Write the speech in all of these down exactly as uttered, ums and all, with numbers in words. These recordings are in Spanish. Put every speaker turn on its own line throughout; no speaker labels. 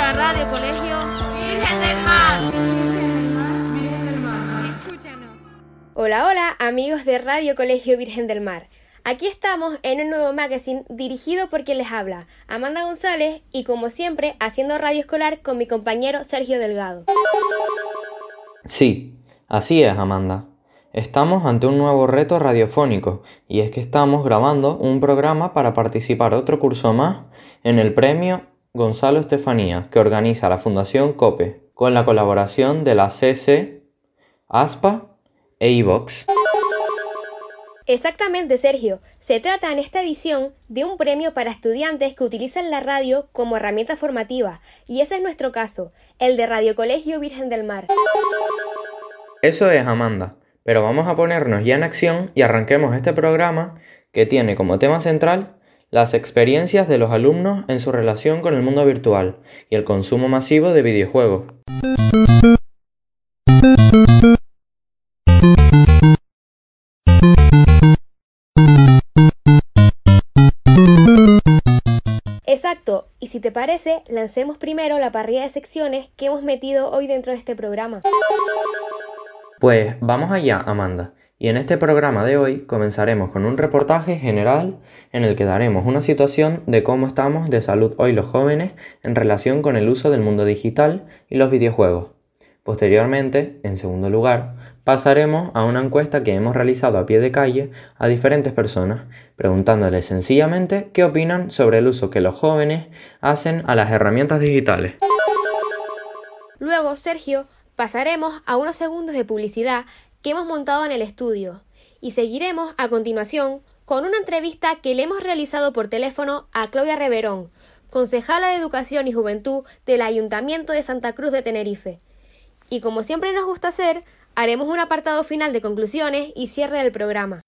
la Radio Colegio Virgen del Mar. Virgen del Mar. Escúchanos.
Hola, hola, amigos de Radio Colegio Virgen del Mar. Aquí estamos en un nuevo magazine dirigido por quien les habla, Amanda González, y como siempre, haciendo radio escolar con mi compañero Sergio Delgado.
Sí, así es, Amanda. Estamos ante un nuevo reto radiofónico, y es que estamos grabando un programa para participar otro curso más en el premio Gonzalo Estefanía, que organiza la Fundación COPE, con la colaboración de la C C, ASPA e iVox.
Exactamente, Sergio. Se trata en esta edición de un premio para estudiantes que utilizan la radio como herramienta formativa, y ese es nuestro caso, el de Radio Colegio Virgen del Mar.
Eso es, Amanda, pero vamos a ponernos ya en acción y arranquemos este programa que tiene como tema central las experiencias de los alumnos en su relación con el mundo virtual y el consumo masivo de videojuegos.
Exacto, y si te parece, lancemos primero la parrilla de secciones que hemos metido hoy dentro de este programa.
Pues vamos allá, Amanda, y en este programa de hoy comenzaremos con un reportaje general en el que daremos una situación de cómo estamos de salud hoy los jóvenes en relación con el uso del mundo digital y los videojuegos. Posteriormente, en segundo lugar, pasaremos a una encuesta que hemos realizado a pie de calle a diferentes personas, preguntándoles sencillamente qué opinan sobre el uso que los jóvenes hacen a las herramientas digitales.
Luego, Sergio, pasaremos a unos segundos de publicidad que hemos montado en el estudio y seguiremos a continuación con una entrevista que le hemos realizado por teléfono a Claudia Reverón, concejala de Educación y Juventud del Ayuntamiento de Santa Cruz de Tenerife. Y como siempre nos gusta hacer, haremos un apartado final de conclusiones y cierre del programa.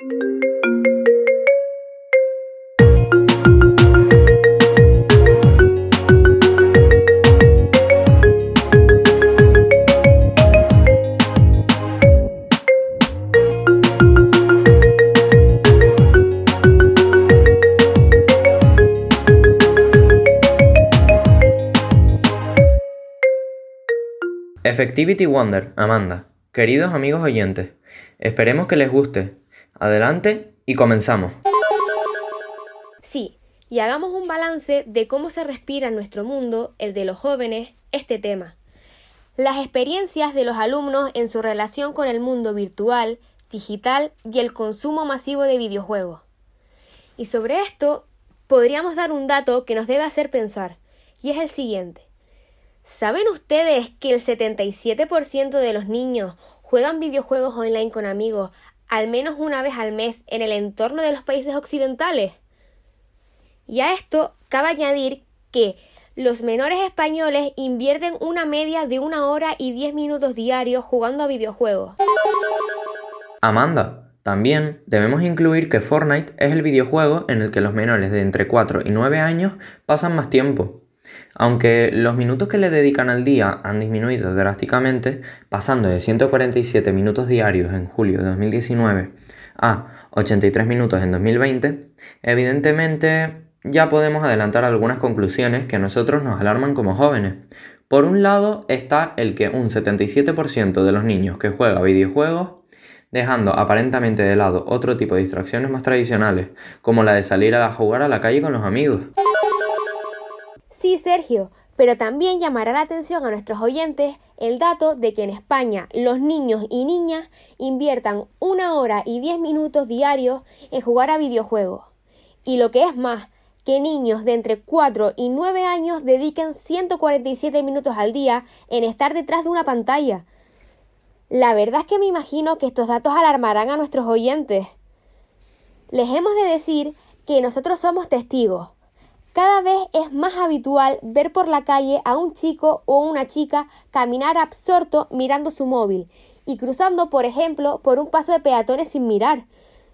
Effectivity Wonder, Amanda. Queridos amigos oyentes, esperemos que les guste. Adelante y comenzamos.
Sí, y hagamos un balance de cómo se respira en nuestro mundo, el de los jóvenes, este tema. Las experiencias de los alumnos en su relación con el mundo virtual, digital y el consumo masivo de videojuegos. Y sobre esto, podríamos dar un dato que nos debe hacer pensar, y es el siguiente. ¿Saben ustedes que el setenta y siete por ciento de los niños juegan videojuegos online con amigos al menos una vez al mes en el entorno de los países occidentales? Y a esto cabe añadir que los menores españoles invierten una media de una hora y diez minutos diarios jugando a videojuegos.
Amanda, también debemos incluir que Fortnite es el videojuego en el que los menores de entre cuatro y nueve años pasan más tiempo. Aunque los minutos que le dedican al día han disminuido drásticamente, pasando de ciento cuarenta y siete minutos diarios en julio de dos mil diecinueve a ochenta y tres minutos en dos mil veinte, evidentemente ya podemos adelantar algunas conclusiones que a nosotros nos alarman como jóvenes. Por un lado está el que un setenta y siete por ciento de los niños que juega videojuegos, dejando aparentemente de lado otro tipo de distracciones más tradicionales, como la de salir a jugar a la calle con los amigos.
Sí, Sergio, pero también llamará la atención a nuestros oyentes el dato de que en España los niños y niñas inviertan una hora y diez minutos diarios en jugar a videojuegos. Y lo que es más, que niños de entre cuatro y nueve años dediquen ciento cuarenta y siete minutos al día en estar detrás de una pantalla. La verdad es que me imagino que estos datos alarmarán a nuestros oyentes. Les hemos de decir que nosotros somos testigos. Cada vez es más habitual ver por la calle a un chico o una chica caminar absorto mirando su móvil y cruzando, por ejemplo, por un paso de peatones sin mirar.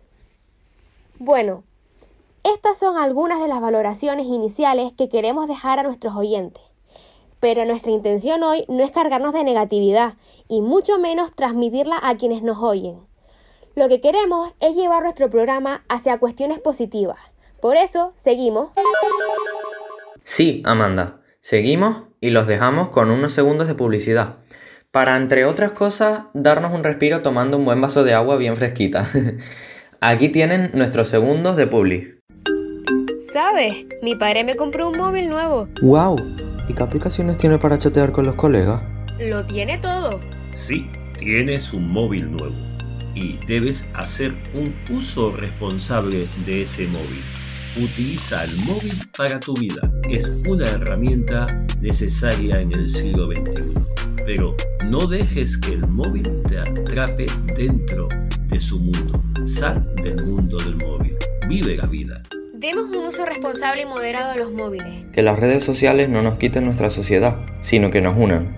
Bueno, estas son algunas de las valoraciones iniciales que queremos dejar a nuestros oyentes. Pero nuestra intención hoy no es cargarnos de negatividad y mucho menos transmitirla a quienes nos oyen. Lo que queremos es llevar nuestro programa hacia cuestiones positivas. Por eso, seguimos.
Sí, Amanda, Seguimos y los dejamos con unos segundos de publicidad, para, entre otras cosas, darnos un respiro tomando un buen vaso de agua bien fresquita. Aquí tienen nuestros segundos de publi.
¿Sabes? Mi padre me compró un móvil nuevo.
¡Wow! ¿Y qué aplicaciones tiene para chatear con los colegas?
Lo tiene todo.
Sí, tienes un móvil nuevo y debes hacer un uso responsable de ese móvil. Utiliza el móvil para tu vida. Es una herramienta necesaria en el siglo veintiuno. Pero no dejes que el móvil te atrape dentro de su mundo. Sal del mundo del móvil. Vive la vida.
Demos un uso responsable y moderado a los móviles.
Que las redes sociales no nos quiten nuestra sociedad, sino que nos unan.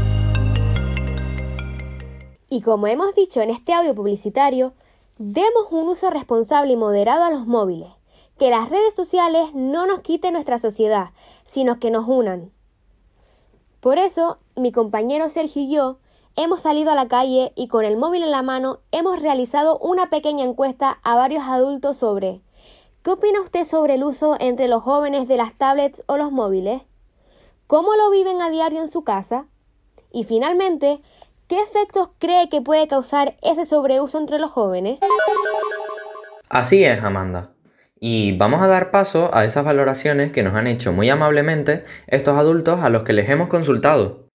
Y como hemos dicho en este audio publicitario, demos un uso responsable y moderado a los móviles. Que las redes sociales no nos quiten nuestra sociedad, sino que nos unan. Por eso, mi compañero Sergio y yo hemos salido a la calle y con el móvil en la mano hemos realizado una pequeña encuesta a varios adultos sobre ¿qué opina usted sobre el uso entre los jóvenes de las tablets o los móviles? ¿Cómo lo viven a diario en su casa? Y finalmente, ¿qué efectos cree que puede causar ese sobreuso entre los jóvenes?
Así es, Amanda. Y vamos a dar paso a esas valoraciones que nos han hecho muy amablemente estos adultos a los que les hemos consultado.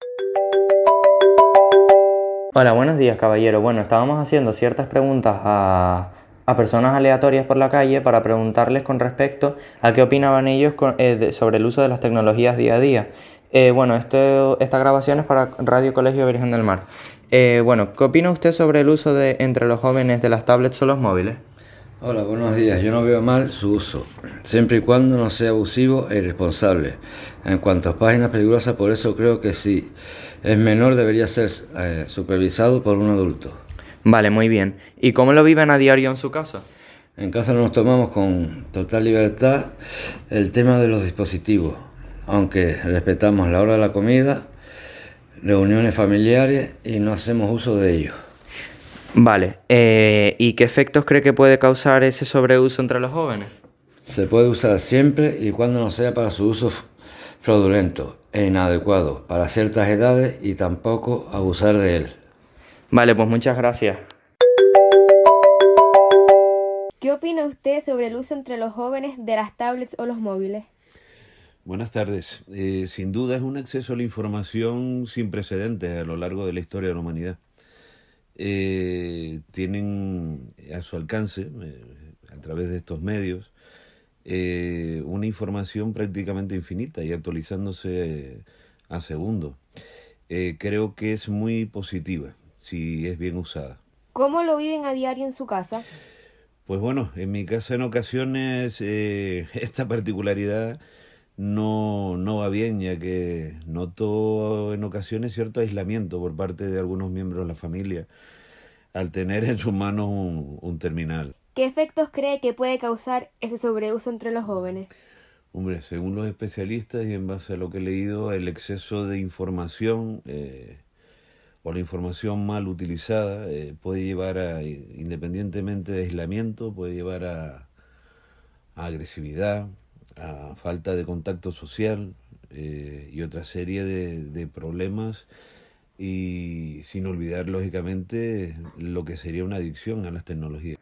Hola, buenos días, caballero. Bueno, estábamos haciendo ciertas preguntas a, a personas aleatorias por la calle para preguntarles con respecto a qué opinaban ellos con, eh, de, sobre el uso de las tecnologías día a día. Eh, bueno, este, esta grabación es para Radio Colegio Virgen del Mar. Eh, bueno, ¿qué opina usted sobre el uso de entre los jóvenes de las tablets o los móviles?
Hola, buenos días. Yo no veo mal su uso, siempre y cuando no sea abusivo e irresponsable. En cuanto a páginas peligrosas, por eso creo que si es menor debería ser eh, supervisado por un adulto.
Vale, muy bien. ¿Y cómo lo viven a diario en su casa?
En casa nos tomamos con total libertad el tema de los dispositivos, aunque respetamos la hora de la comida, reuniones familiares y no hacemos uso de ellos.
Vale, eh, ¿y qué efectos cree que puede causar ese sobreuso entre los jóvenes?
Se puede usar siempre y cuando no sea para su uso fraudulento e inadecuado para ciertas edades y tampoco abusar de él.
Vale, pues muchas gracias.
¿Qué opina usted sobre el uso entre los jóvenes de las tablets o los móviles?
Buenas tardes. Eh, sin duda es un acceso a la información sin precedentes a lo largo de la historia de la humanidad. Eh, tienen a su alcance, eh, a través de estos medios, eh, una información prácticamente infinita y actualizándose eh, a segundo. Eh, creo que es muy positiva si es bien usada.
¿Cómo lo viven a diario en su casa?
Pues bueno, en mi casa en ocasiones eh, esta particularidad no, no va bien, ya que noto en ocasiones cierto aislamiento por parte de algunos miembros de la familia al tener en sus manos un, un terminal.
¿Qué efectos cree que puede causar ese sobreuso entre los jóvenes?
Hombre, según los especialistas y en base a lo que he leído, el exceso de información eh, o la información mal utilizada eh, puede llevar a, independientemente de aislamiento, puede llevar a, a agresividad, a falta de contacto social eh, y otra serie de, de problemas, y sin olvidar lógicamente lo que sería una adicción a las tecnologías.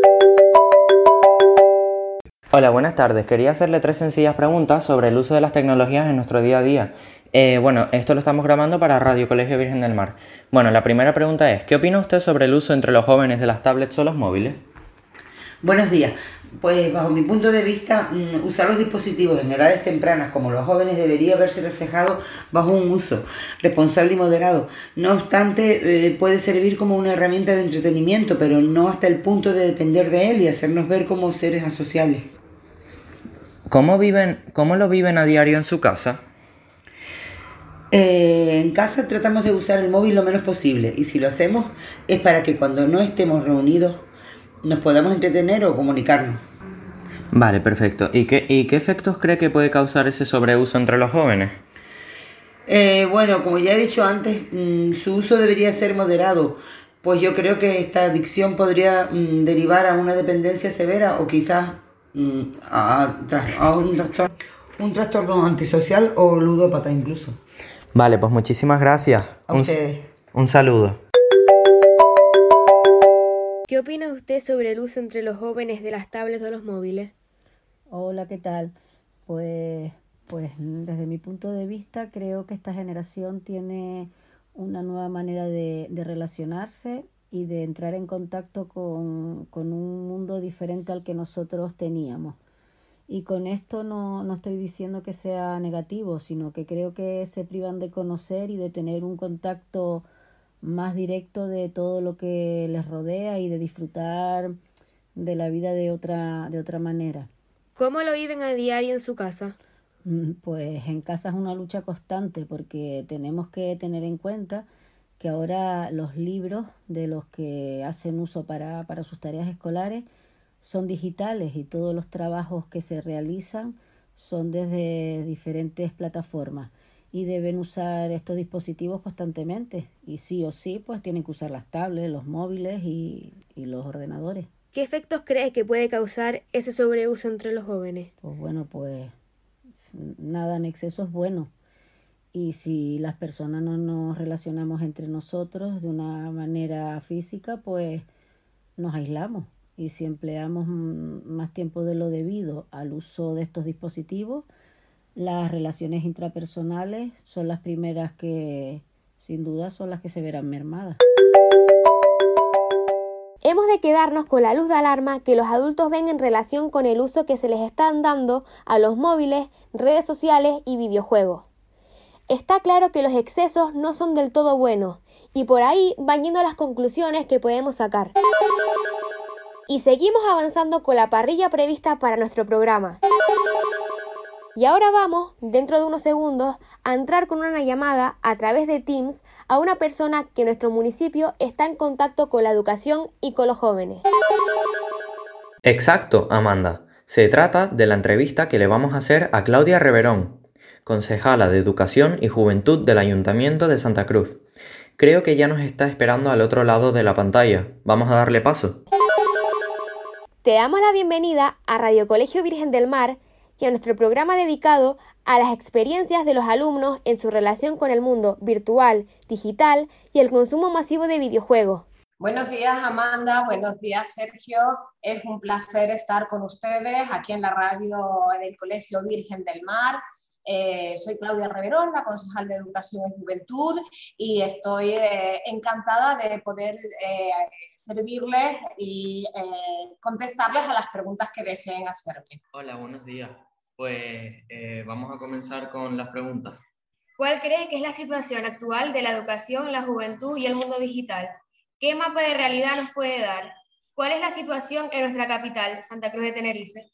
Hola, buenas tardes. Quería hacerle tres sencillas preguntas sobre el uso de las tecnologías en nuestro día a día. Eh, bueno, esto lo estamos grabando para Radio Colegio Virgen del Mar. Bueno, la primera pregunta es, ¿qué opina usted sobre el uso entre los jóvenes de las tablets o los móviles?
Buenos días. Pues bajo mi punto de vista, usar los dispositivos en edades tempranas como los jóvenes debería verse reflejado bajo un uso responsable y moderado. No obstante, eh, puede servir como una herramienta de entretenimiento, pero no hasta el punto de depender de él y hacernos ver como seres asociables.
¿Cómo viven, cómo lo viven a diario en su casa?
Eh, en casa tratamos de usar el móvil lo menos posible, y si lo hacemos es para que cuando no estemos reunidos nos podamos entretener o comunicarnos.
Vale, perfecto. ¿Y qué, y qué efectos cree que puede causar ese sobreuso entre los jóvenes?
Eh, bueno, como ya he dicho antes, mmm, su uso debería ser moderado, pues yo creo que esta adicción podría mmm, derivar a una dependencia severa o quizás mmm, a, a un trastorno. un trastorno antisocial o ludópata incluso.
Vale, pues muchísimas gracias.
A
Un,
ustedes.
un saludo.
¿Qué opina usted sobre el uso entre los jóvenes de las tablets o los móviles?
Hola, ¿qué tal? Pues, pues desde mi punto de vista creo que esta generación tiene una nueva manera de, de relacionarse y de entrar en contacto con, con un mundo diferente al que nosotros teníamos. Y con esto no, no estoy diciendo que sea negativo, sino que creo que se privan de conocer y de tener un contacto más directo de todo lo que les rodea y de disfrutar de la vida de otra, de otra manera.
¿Cómo lo viven a diario en su casa?
Pues en casa es una lucha constante porque tenemos que tener en cuenta que ahora los libros de los que hacen uso para, para sus tareas escolares son digitales y todos los trabajos que se realizan son desde diferentes plataformas y deben usar estos dispositivos constantemente y sí o sí pues tienen que usar las tablets, los móviles y, y los ordenadores.
¿Qué efectos cree que puede causar ese sobreuso entre los jóvenes?
Pues bueno, pues nada en exceso es bueno. Y si las personas no nos relacionamos entre nosotros de una manera física, pues nos aislamos. Y si empleamos más tiempo de lo debido al uso de estos dispositivos, las relaciones intrapersonales son las primeras que, sin duda, son las que se verán mermadas.
Hemos de quedarnos con la luz de alarma que los adultos ven en relación con el uso que se les están dando a los móviles, redes sociales y videojuegos. Está claro que los excesos no son del todo buenos y por ahí van yendo las conclusiones que podemos sacar. Y seguimos avanzando con la parrilla prevista para nuestro programa. Y ahora vamos, dentro de unos segundos, a entrar con una llamada a través de Teams a una persona que en nuestro municipio está en contacto con la educación y con los jóvenes.
Exacto, Amanda. Se trata de la entrevista que le vamos a hacer a Claudia Reverón, concejala de Educación y Juventud del Ayuntamiento de Santa Cruz. Creo que ya nos está esperando al otro lado de la pantalla. Vamos a darle paso.
Te damos la bienvenida a Radio Colegio Virgen del Mar y a nuestro programa dedicado a las experiencias de los alumnos en su relación con el mundo virtual, digital y el consumo masivo de videojuegos.
Buenos días, Amanda. Buenos días, Sergio. Es un placer estar con ustedes aquí en la radio del Colegio Virgen del Mar. Eh, soy Claudia Reverón, la concejal de Educación y Juventud, y estoy eh, encantada de poder eh, servirles y eh, contestarles a las preguntas que deseen hacerme.
Hola, buenos días. Pues eh, vamos a comenzar con las preguntas.
¿Cuál cree que es la situación actual de la educación, la juventud y el mundo digital? ¿Qué mapa de realidad nos puede dar? ¿Cuál es la situación en nuestra capital, Santa Cruz de Tenerife?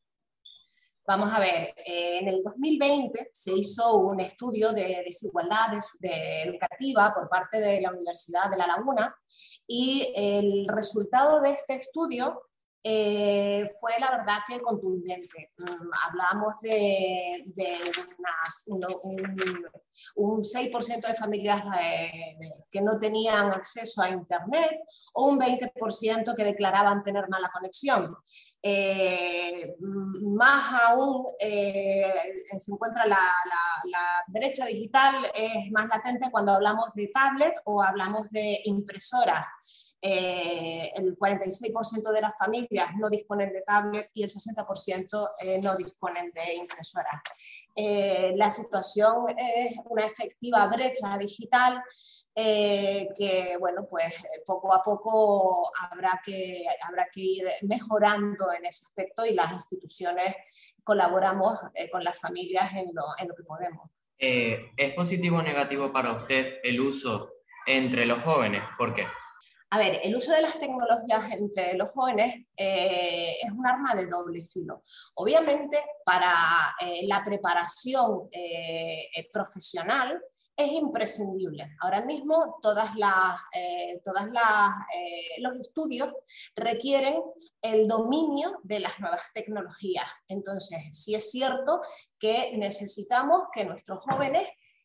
Vamos a ver, eh, en el dos mil veinte se hizo un estudio de desigualdad de, de educativa por parte de la Universidad de La Laguna y el resultado de este estudio eh, fue la verdad que contundente. Um, hablamos de, de unas, un, un, un seis por ciento de familias eh, que no tenían acceso a Internet o un veinte por ciento que declaraban tener mala conexión. Eh, más aún eh, se encuentra la, la, la brecha digital, es más latente cuando hablamos de tablet o hablamos de impresora. Eh, el cuarenta y seis por ciento de las familias no disponen de tablet y el sesenta por ciento eh, no disponen de impresora. Eh, la situación es una efectiva brecha digital eh, que, bueno, pues poco a poco habrá que, habrá que ir mejorando en ese aspecto y las instituciones colaboramos eh, con las familias en lo, en lo que podemos.
Eh, ¿Es positivo o negativo para usted el uso entre los jóvenes? ¿Por qué?
A ver, el uso de las tecnologías entre los jóvenes eh, es un arma de doble filo. Obviamente, para eh, la preparación eh, profesional es imprescindible. Ahora mismo, todas las, eh, todas las, eh, los estudios requieren el dominio de las nuevas tecnologías. Entonces, sí es cierto que necesitamos que nuestros jóvenes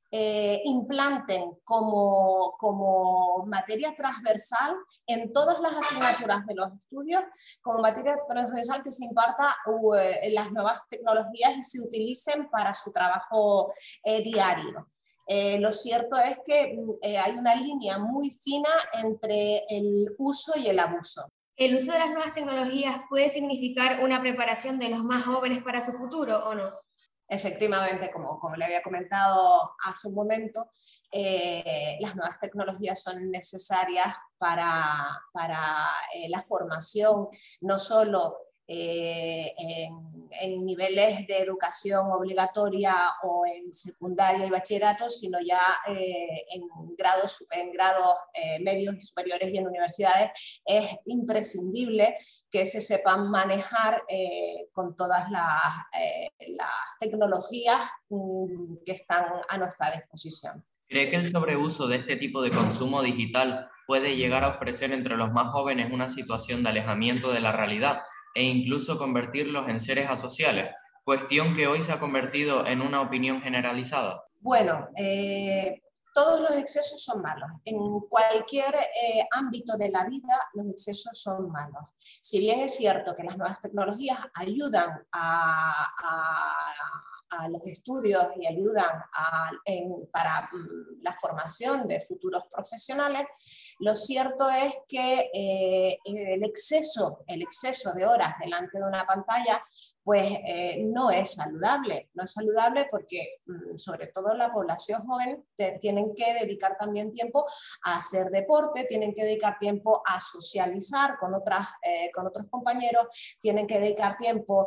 eh, implanten como, como materia transversal en todas las asignaturas de los estudios, como materia transversal que se imparta uh, en las nuevas tecnologías y se utilicen para su trabajo eh, diario. Eh, lo cierto es que eh, hay una línea muy fina entre el uso y el abuso.
¿El uso de las nuevas tecnologías puede significar una preparación de los más jóvenes para su futuro o no?
Efectivamente, como, como le había comentado hace un momento, eh, las nuevas tecnologías son necesarias para, para eh, la formación, no solo eh, en, en niveles de educación obligatoria o en secundaria y bachillerato, sino ya eh, en grados, en grados eh, medios y superiores y en universidades. Es imprescindible que se sepan manejar eh, con todas las, eh, las tecnologías mm, que están a nuestra disposición.
¿Cree que el sobreuso de este tipo de consumo digital puede llegar a ofrecer entre los más jóvenes una situación de alejamiento de la realidad e incluso convertirlos en seres asociales, cuestión que hoy se ha convertido en una opinión generalizada?
Bueno, eh, todos los excesos son malos. En cualquier eh, ámbito de la vida, los excesos son malos. Si bien es cierto que las nuevas tecnologías ayudan a, a, a los estudios y ayudan a, en, para mm, la formación de futuros profesionales, lo cierto es que eh, el, exceso, el exceso de horas delante de una pantalla pues eh, no es saludable. No es saludable porque mm, sobre todo la población joven te, tienen que dedicar también tiempo a hacer deporte, tienen que dedicar tiempo a socializar con, otras, eh, con otros compañeros, tienen que dedicar tiempo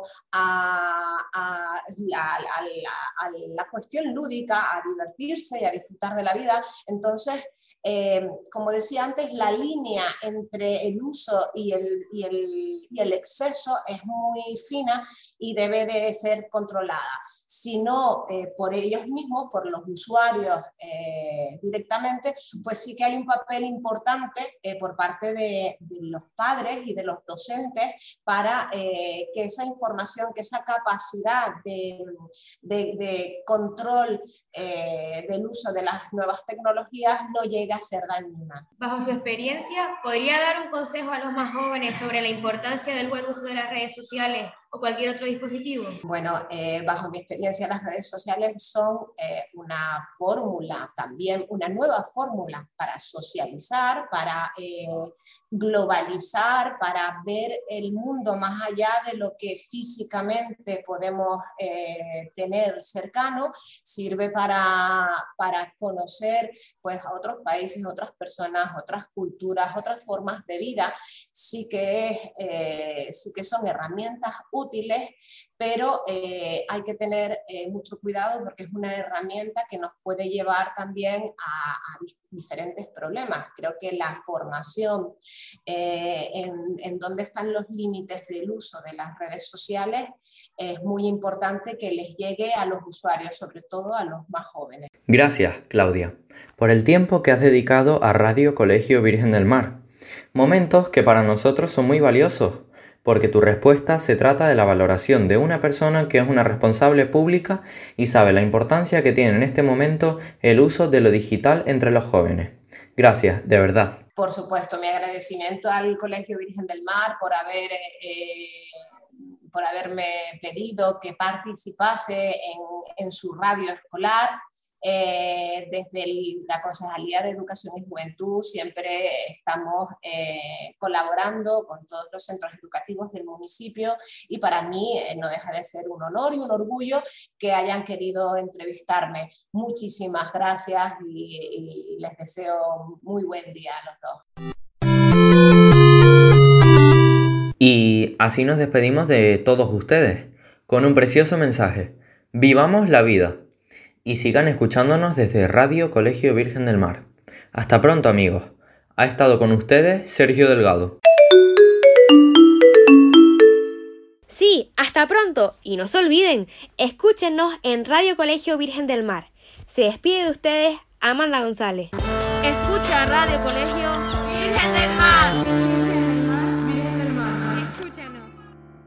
a, a, a, a, la, a la cuestión lúdica, a divertirse y a disfrutar de la vida. Entonces, eh, como decía antes, la línea entre el uso y el, y el, y el exceso es muy fina y debe de ser controlada. Si no eh, por ellos mismos, por los usuarios eh, directamente, pues sí que hay un papel importante eh, por parte de, de los padres y de los docentes para eh, que esa información, que esa capacidad de, de, de control eh, del uso de las nuevas tecnologías no llegue a ser dañina.
Bajo su experiencia, ¿podría dar un consejo a los más jóvenes sobre la importancia del buen uso de las redes sociales o cualquier otro dispositivo?
Bueno, eh, bajo mi experiencia, las redes sociales son eh, una fórmula, también una nueva fórmula para socializar, para eh, globalizar, para ver el mundo más allá de lo que físicamente podemos eh, tener cercano. Sirve para, para conocer pues, a otros países, otras personas, otras culturas, otras formas de vida. Sí que, es, eh, sí que son herramientas útiles, pero eh, hay que tener eh, mucho cuidado porque es una herramienta que nos puede llevar también a, a diferentes problemas. Creo que la formación eh, en, en dónde están los límites del uso de las redes sociales es muy importante que les llegue a los usuarios, sobre todo a los más jóvenes.
Gracias, Claudia, por el tiempo que has dedicado a Radio Colegio Virgen del Mar. Momentos que para nosotros son muy valiosos, porque tu respuesta se trata de la valoración de una persona que es una responsable pública y sabe la importancia que tiene en este momento el uso de lo digital entre los jóvenes. Gracias, de verdad.
Por supuesto, mi agradecimiento al Colegio Virgen del Mar por haber, eh, por haberme pedido que participase en, en su radio escolar. Eh, desde el, la Concejalía de Educación y Juventud siempre estamos eh, colaborando con todos los centros educativos del municipio y para mí eh, no deja de ser un honor y un orgullo que hayan querido entrevistarme. Muchísimas gracias y, y les deseo muy buen día a los dos.
Y así nos despedimos de todos ustedes con un precioso mensaje. ¡Vivamos la vida! Y sigan escuchándonos desde Radio Colegio Virgen del Mar. Hasta pronto, amigos. Ha estado con ustedes Sergio Delgado.
Sí, hasta pronto. Y no se olviden, escúchenos en Radio Colegio Virgen del Mar. Se despide de ustedes Amanda González.
Escucha Radio Colegio Virgen del Mar.